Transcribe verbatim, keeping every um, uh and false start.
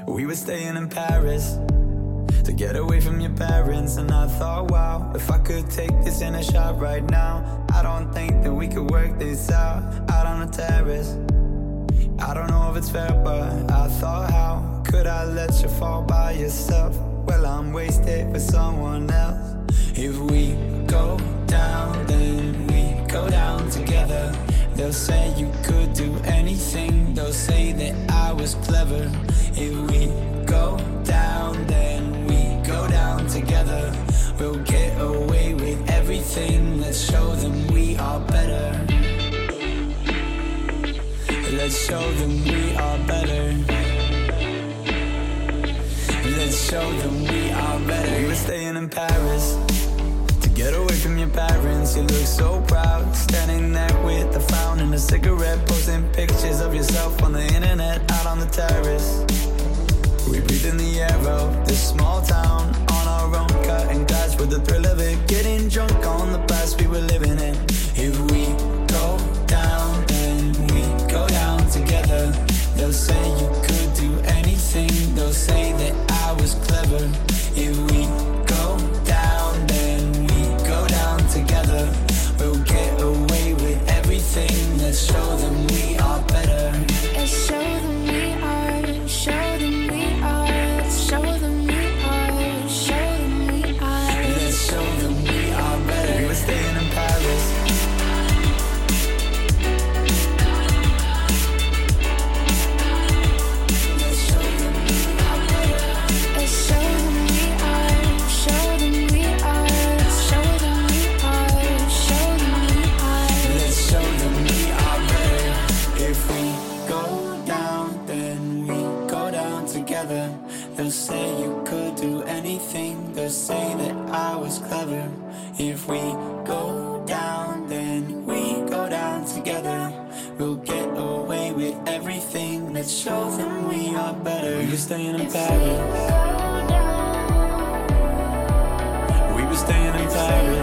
We were staying in Paris to get away from your parents, and I thought, wow, if I could take this in a shot right now, I don't think that we could work this out, out on the terrace. I don't know if it's fair, but I thought, how could I let you fall by yourself? Well, I'm wasted for someone else. If we go down, then we go down together. They'll say you could do anything, they'll say that I was clever. If we go down, then we go down together. We'll get away with everything, let's show them we are better. Let's show them we are better. Let's show them we are better. We were staying in Paris to get away from your parents. You look so proud, standing there with a frown and a cigarette, posting pictures of yourself on the internet, out on the terrace. We breathe in the air of this small town, on our own, cutting glass with the thrill of it, getting drunk on the past we were living in. If we go down, then we go down together. They'll say you could do anything, they'll say that I was clever. If we go down, then we go down together. We'll get away with everything, let's show them we are better. Let's show them we are, show them we are, show them we are, show them we are. Let's show them we are better. We were staying in Paris. They'll say you could do anything, they'll say that I was clever. If we go down, then we go down together. We'll get away with everything, let's show them we are better. We were staying in Paris. We were staying in Paris.